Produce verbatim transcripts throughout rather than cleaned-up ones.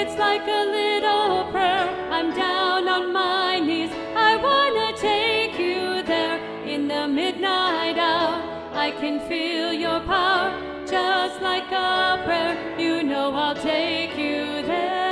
it's like a little prayer. I'm down on my knees, I wanna take you there. In the midnight hour, I can feel your power, just like a prayer. You know I'll take you there.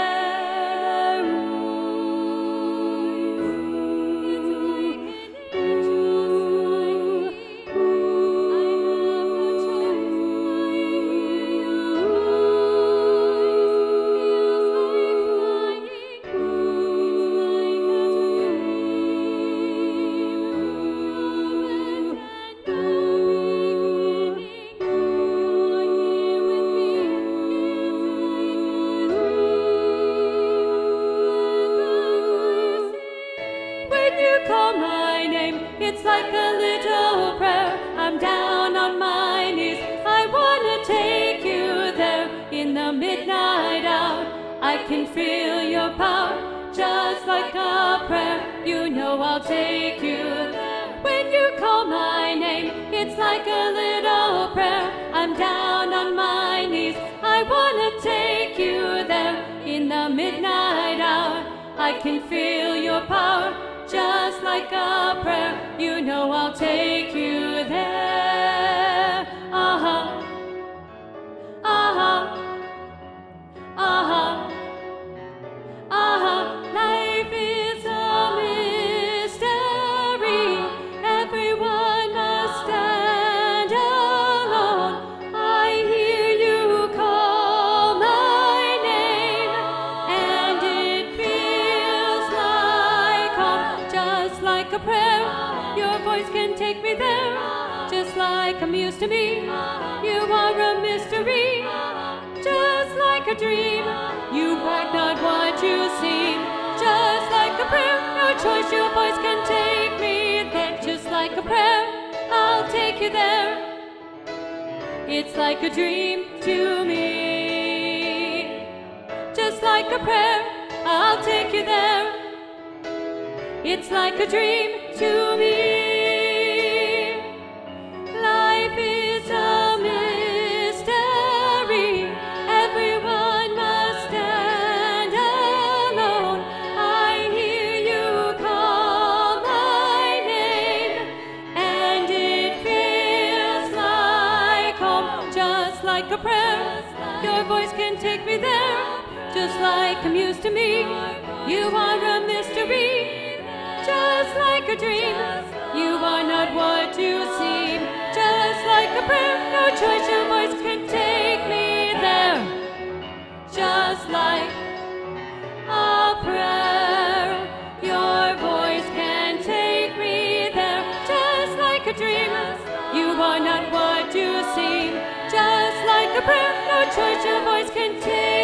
Call my name, it's like a little prayer. I'm down on my knees, I wanna take you there. In the midnight hour, I can feel your power, just like a prayer. You know I'll take you there. When you call my name, it's like a little prayer. I'm down on my knees, I wanna take you there. In the midnight hour, I can feel your power, just like a prayer. You know I'll take you there. Uh-huh, uh-huh, uh-huh, uh-huh. Life is a mystery, everyone must stand alone. I hear you call my name, and it feels like home, just like a prayer. Your voice can take me there, just like a muse to me. You are a mystery, just like a dream. You are not what you seem, just like a prayer. No choice, your voice can take me there, just like a prayer. I'll take you there. It's like a dream to me, just like a prayer. I'll take you there. It's like a dream to me. Life is a mystery, everyone must stand alone. I hear you call my name, and it feels like home, just like a prayer. Your voice can take me there, just like a muse to me. You are a mystery, just like a dream. You are not what you seem, just like a prayer. No choice, your voice can take me there, just like a prayer. Your voice can take me there, just like a dream. You are not what you seem, just like a prayer. No choice, your voice can take